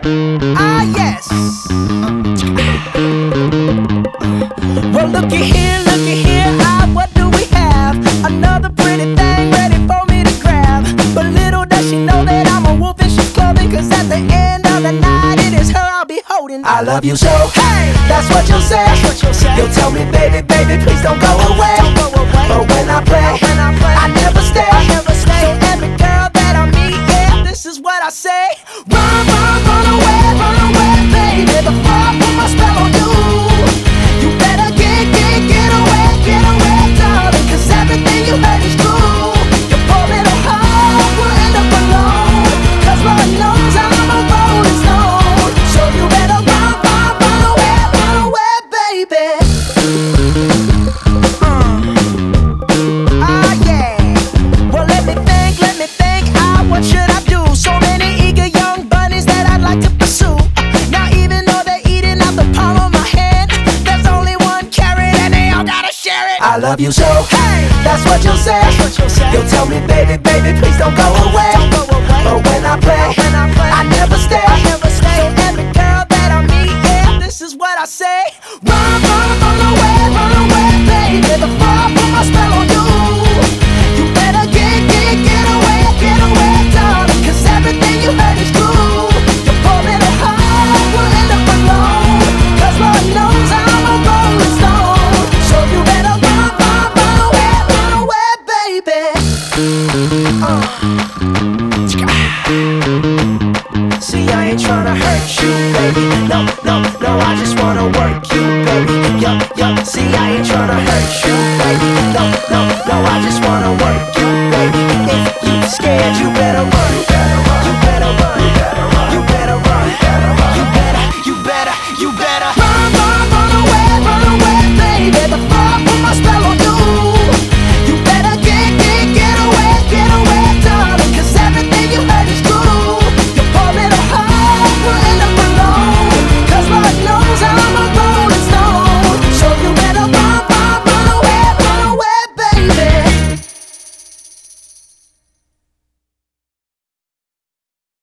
Ah, yes. Well, looky here, ah, what do we have? Another pretty thing ready for me to grab. But little does she know that I'm a wolf in sheep's clothing. Cause at the end of the night, it is her I'll be holding. I love you so, hey, that's what you'll say. You'll tell me, baby, baby, please don't go away. But when I play, I never stay. So every girl that I meet, yeah, this is what I say. Run, run away, baby, before I put my spell on you. You better get away, darling, cause everything you heard is true. Your poor little heart will end up alone, cause Lord knows I'm a rolling stone. So you better run away, baby. Ah, yeah. Well, let me think, ah, what should I do? So many eager young bunnies that I'd like to pursue. Now even though they're eating out the palm of my hand, there's only one carrot and they all gotta share it. I love you so, hey, that's what you'll say. You'll tell me, baby, baby, please don't go away. But when I play, I never stay. So every girl that I meet, yeah, this is what I say. Run away, baby, before I put my spell on you. You better get away, darling, cause everything you heard is true. Your poor little heart will end up alone, cause Lord knows I'm a rolling stone. So you better run away, baby. See, I ain't tryna hurt you, baby. No, I just wanna work you, baby. Yup, see, I ain't tryna hurt you, baby. No, I just wanna work you, baby. If you scared, you better